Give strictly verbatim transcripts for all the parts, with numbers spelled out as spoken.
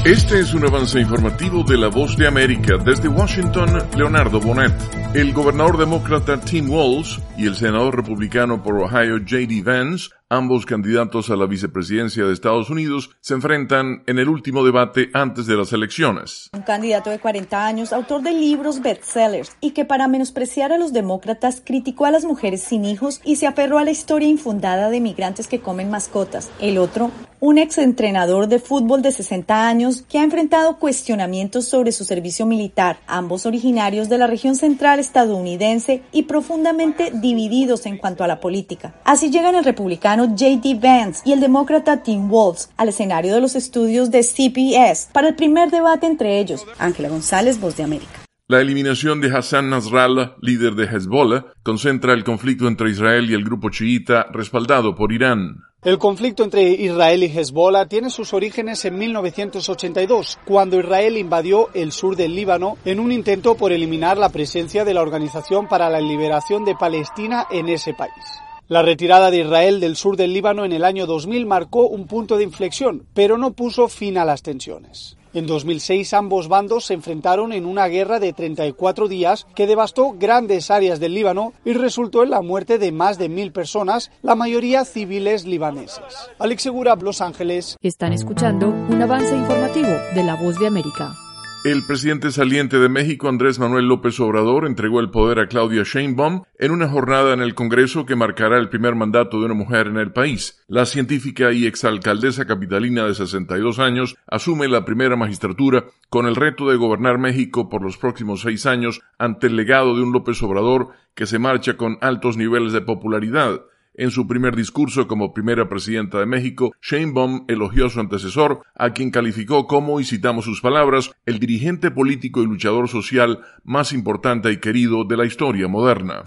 Este es un avance informativo de La Voz de América. Desde Washington, Leonardo Bonet. El gobernador demócrata Tim Walz y el senador republicano por Ohio J D Vance, ambos candidatos a la vicepresidencia de Estados Unidos, se enfrentan en el último debate antes de las elecciones. Un candidato de cuarenta años, autor de libros bestsellers y que para menospreciar a los demócratas criticó a las mujeres sin hijos y se aferró a la historia infundada de migrantes que comen mascotas. El otro, un exentrenador de fútbol de sesenta años que ha enfrentado cuestionamientos sobre su servicio militar, ambos originarios de la región central estadounidense y profundamente divididos en cuanto a la política. Así llegan el republicano J D Vance y el demócrata Tim Walz al escenario de los estudios de C B S para el primer debate entre ellos. Ángela González, Voz de América. La eliminación de Hassan Nasrallah, líder de Hezbollah, concentra el conflicto entre Israel y el grupo chiita respaldado por Irán. El conflicto entre Israel y Hezbollah tiene sus orígenes en mil novecientos ochenta y dos, cuando Israel invadió el sur del Líbano en un intento por eliminar la presencia de la Organización para la Liberación de Palestina en ese país. La retirada de Israel del sur del Líbano en el año dos mil marcó un punto de inflexión, pero no puso fin a las tensiones. En dos mil seis ambos bandos se enfrentaron en una guerra de treinta y cuatro días que devastó grandes áreas del Líbano y resultó en la muerte de más de mil personas, la mayoría civiles libaneses. Alex Segura, Los Ángeles. Están escuchando un avance informativo de La Voz de América. El presidente saliente de México, Andrés Manuel López Obrador, entregó el poder a Claudia Sheinbaum en una jornada en el Congreso que marcará el primer mandato de una mujer en el país. La científica y exalcaldesa capitalina de sesenta y dos años asume la primera magistratura con el reto de gobernar México por los próximos seis años ante el legado de un López Obrador que se marcha con altos niveles de popularidad. En su primer discurso como primera presidenta de México, Sheinbaum elogió a su antecesor, a quien calificó como, y citamos sus palabras, el dirigente político y luchador social más importante y querido de la historia moderna.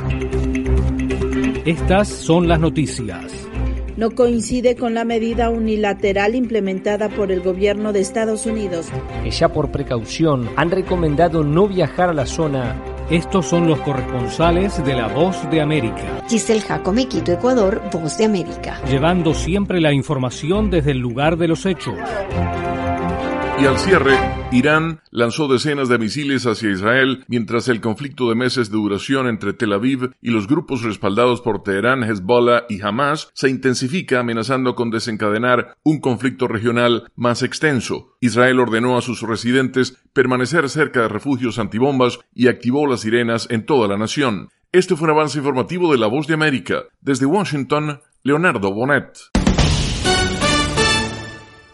Estas son las noticias. No coincide con la medida unilateral implementada por el gobierno de Estados Unidos. Que ya por precaución han recomendado no viajar a la zona. Estos son los corresponsales de La Voz de América. Giselle Jacome, Quito, Ecuador, Voz de América. Llevando siempre la información desde el lugar de los hechos. Y al cierre, Irán lanzó decenas de misiles hacia Israel mientras el conflicto de meses de duración entre Tel Aviv y los grupos respaldados por Teherán, Hezbollah y Hamas se intensifica, amenazando con desencadenar un conflicto regional más extenso. Israel ordenó a sus residentes permanecer cerca de refugios antibombas y activó las sirenas en toda la nación. Este fue un avance informativo de La Voz de América. Desde Washington, Leonardo Bonet.